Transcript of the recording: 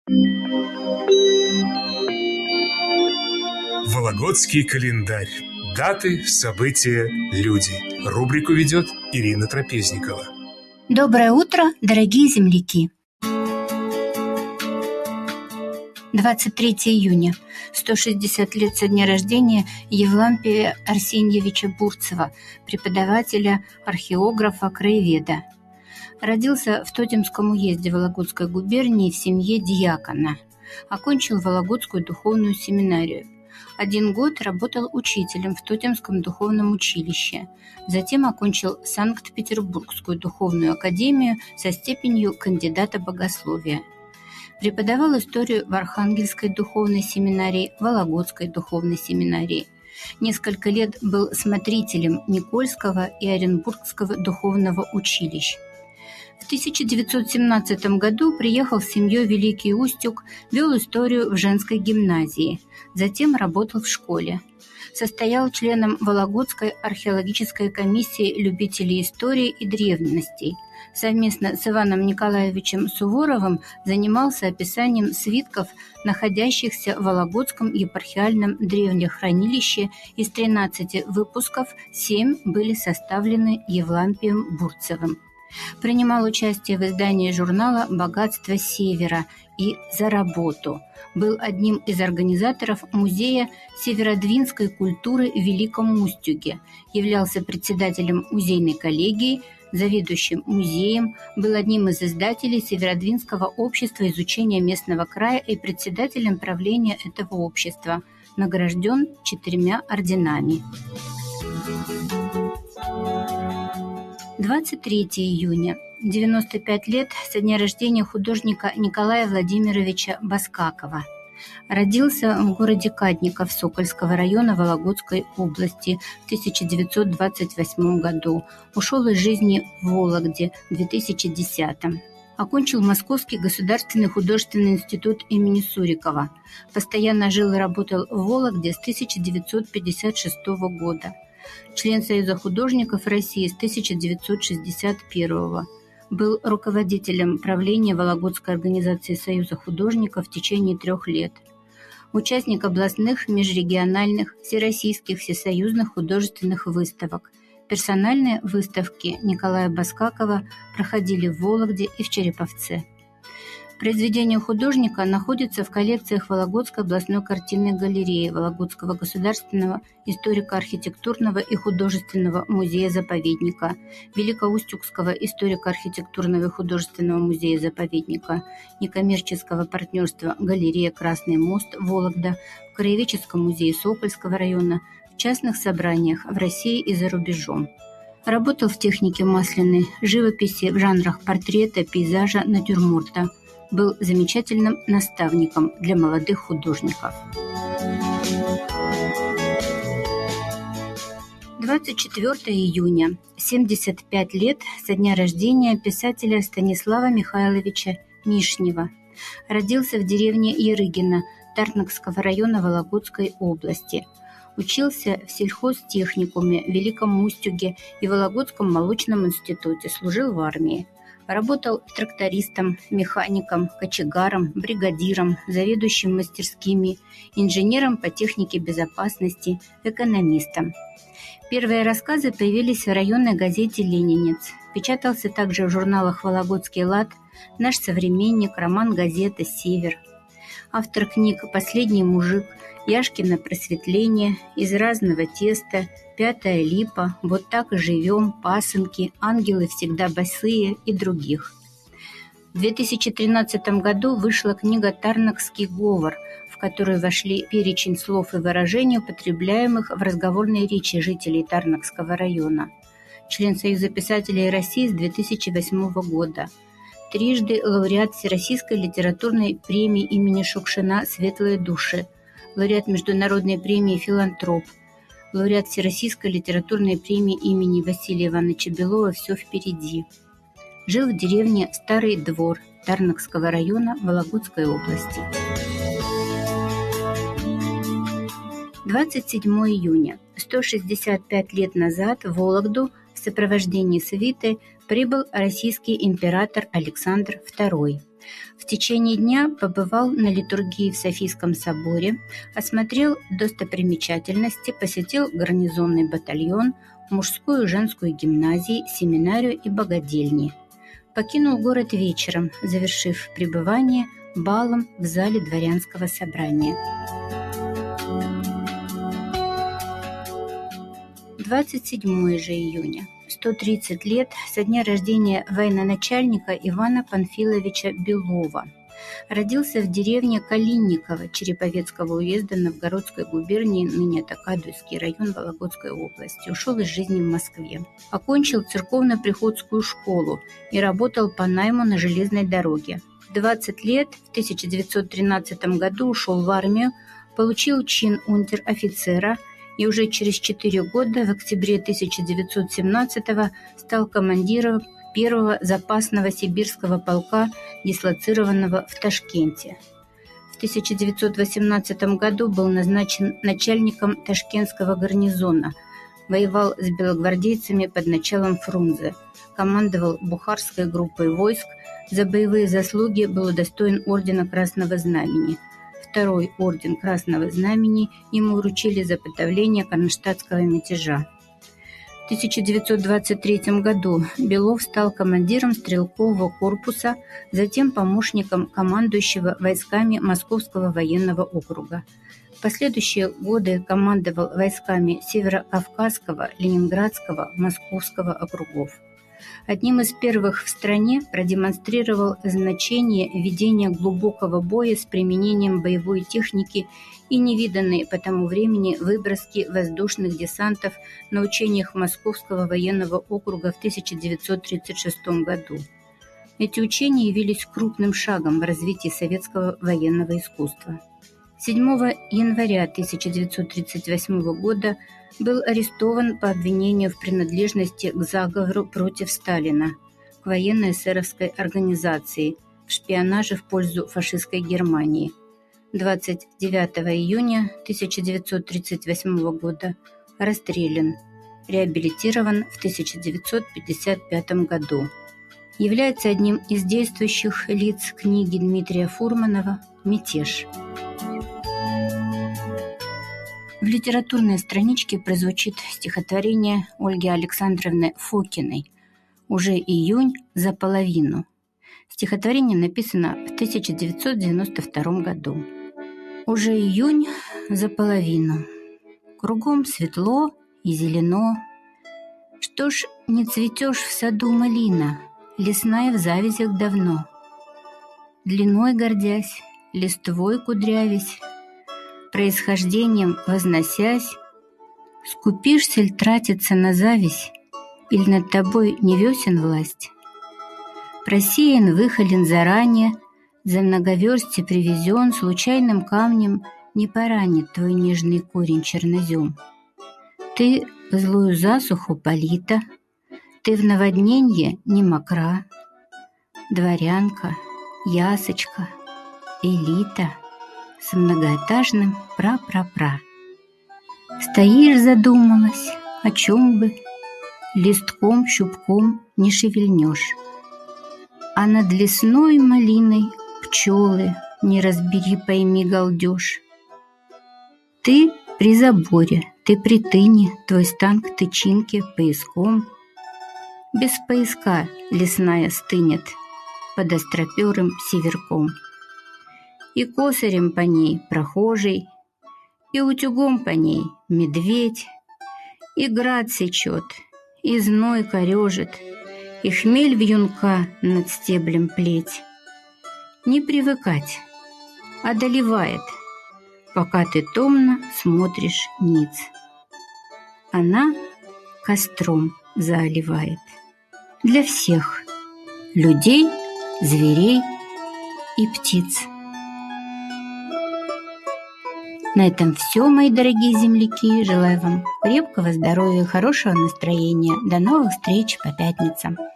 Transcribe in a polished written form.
Вологодский календарь. Даты, события, люди. Рубрику ведет Ирина Трапезникова. Доброе утро, дорогие земляки! 23 июня. 160 лет со дня рождения Евлампия Арсеньевича Бурцева, преподавателя, археографа, краеведа. Родился в Тотемском уезде Вологодской губернии в семье диакона. Окончил Вологодскую духовную семинарию. 1 год работал учителем в Тотемском духовном училище. Затем окончил Санкт-Петербургскую духовную академию со степенью кандидата богословия. Преподавал историю в Архангельской духовной семинарии, Вологодской духовной семинарии. Несколько лет был смотрителем Никольского и Оренбургского духовного училищ. В 1917 году приехал в семью в Великий Устюг, вел историю в женской гимназии. Затем работал в школе. Состоял членом Вологодской археологической комиссии любителей истории и древностей. Совместно с Иваном Николаевичем Суворовым занимался описанием свитков, находящихся в Вологодском епархиальном древнехранилище. Из 13 выпусков 7 были составлены Евлампием Бурцевым. Принимал участие в издании журнала «Богатство Севера» и «За работу». Был одним из организаторов Музея северодвинской культуры в Великом Устюге, являлся председателем музейной коллегии, заведующим музеем, был одним из издателей Северодвинского общества изучения местного края и председателем правления этого общества, награжден 4 орденами. 23 июня. 95 лет со дня рождения художника Николая Владимировича Баскакова. Родился в городе Кадников Сокольского района Вологодской области в 1928 году. Ушел из жизни в Вологде в 2010. Окончил Московский государственный художественный институт имени Сурикова. Постоянно жил и работал в Вологде с 1956 года. Член Союза художников России с 1961. Был руководителем правления Вологодской организации Союза художников в течение 3 лет. Участник областных, межрегиональных, всероссийских, всесоюзных художественных выставок. Персональные выставки Николая Баскакова проходили в Вологде и в Череповце. Произведения художника находятся в коллекциях Вологодской областной картинной галереи, Вологодского государственного историко-архитектурного и художественного музея-заповедника, Великоустюгского историко-архитектурного и художественного музея-заповедника, некоммерческого партнерства галерея «Красный мост» Вологда, в Краеведческом музее Сокольского района, в частных собраниях в России и за рубежом. Работал в технике масляной живописи в жанрах портрета, пейзажа, натюрморта. Был замечательным наставником для молодых художников. 24 июня. 75 лет со дня рождения писателя Станислава Михайловича Мишнева. Родился в деревне Ярыгино Тарнакского района Вологодской области. Учился в сельхозтехникуме в Великом Устюге и Вологодском молочном институте, служил в армии. Работал трактористом, механиком, кочегаром, бригадиром, заведующим мастерскими, инженером по технике безопасности, экономистом. Первые рассказы появились в районной газете «Ленинец». Печатался также в журналах «Вологодский лад», «Наш современник», роман-газета «Север». Автор книг «Последний мужик», «Яшкино просветление», «Из разного теста», «Пятая липа», «Вот так и живем», «Пасынки», «Ангелы всегда босые» и других. В 2013 году вышла книга «Тарнакский говор», в которую вошли перечень слов и выражений, употребляемых в разговорной речи жителей Тарнакского района. Член Союза писателей России с 2008 года. Трижды лауреат Всероссийской литературной премии имени Шукшина «Светлые души», лауреат Международной премии «Филантроп», лауреат Всероссийской литературной премии имени Василия Ивановича Белова «Все впереди». Жил в деревне Старый Двор Тарнакского района Вологодской области. 27 июня. 165 лет назад в Вологду в сопровождении свиты прибыл российский император Александр II. В течение дня побывал на литургии в Софийском соборе, осмотрел достопримечательности, посетил гарнизонный батальон, мужскую и женскую гимназии, семинарию и богадельни. Покинул город вечером, завершив пребывание балом в зале дворянского собрания. 27 же июня. 130 лет со дня рождения военачальника Ивана Панфиловича Белова. Родился в деревне Калинниково Череповецкого уезда Новгородской губернии, ныне это Кадуйский район Вологодской области. Ушел из жизни в Москве. Окончил церковно-приходскую школу и работал по найму на железной дороге. В 20 лет, в 1913 году, ушел в армию, получил чин унтер-офицера и уже через 4 года, в октябре 1917-го, стал командиром первого запасного сибирского полка, дислоцированного в Ташкенте. В 1918 году был назначен начальником Ташкентского гарнизона, воевал с белогвардейцами под началом Фрунзе, командовал Бухарской группой войск, за боевые заслуги был удостоен ордена Красного Знамени. Второй орден Красного Знамени ему вручили за подавление кронштадтского мятежа. В 1923 году Белов стал командиром стрелкового корпуса, затем помощником командующего войсками Московского военного округа. В последующие годы командовал войсками Северокавказского, Ленинградского, Московского округов. Одним из первых в стране продемонстрировал значение ведения глубокого боя с применением боевой техники и невиданные по тому времени выброски воздушных десантов на учениях Московского военного округа в 1936 году. Эти учения явились крупным шагом в развитии советского военного искусства. 7 января 1938 года был арестован по обвинению в принадлежности к заговору против Сталина, к военно-эсеровской организации, в шпионаже в пользу фашистской Германии. 29 июня 1938 года расстрелян, реабилитирован в 1955 году. Является одним из действующих лиц книги Дмитрия Фурманова «Мятеж». В литературной страничке прозвучит стихотворение Ольги Александровны Фокиной «Уже июнь за половину». Стихотворение написано в 1992 году. Уже июнь за половину. Кругом светло и зелено. Что ж не цветешь в саду малина, лесная в завязях давно. Длиной гордясь, листвой кудрявясь, происхождением возносясь, скупишься ль тратиться на зависть, или над тобой не весен власть? Просеян, выхолен заранее, за многоверсти привезен, случайным камнем не поранит твой нежный корень чернозем. Ты в злую засуху полита, ты в наводненье не мокра, дворянка, ясочка, элита с многоэтажным пра-пра-пра. Стоишь, задумалась, о чем бы, листком, щупком не шевельнешь. А над лесной малиной пчелы, не разбери, пойми, галдеж. Ты при заборе, ты при тыне, твой стан к тычинке пояском. Без пояска лесная стынет под остроперым северком. И косарем по ней прохожий, и утюгом по ней медведь, и град сечет, и зной корежит, и хмель вьюнка над стеблем плеть. Не привыкать, одолевает, пока ты томно смотришь ниц. Она костром заливает. Для всех – людей, зверей и птиц. На этом все, мои дорогие земляки. Желаю вам крепкого здоровья и хорошего настроения. До новых встреч по пятницам.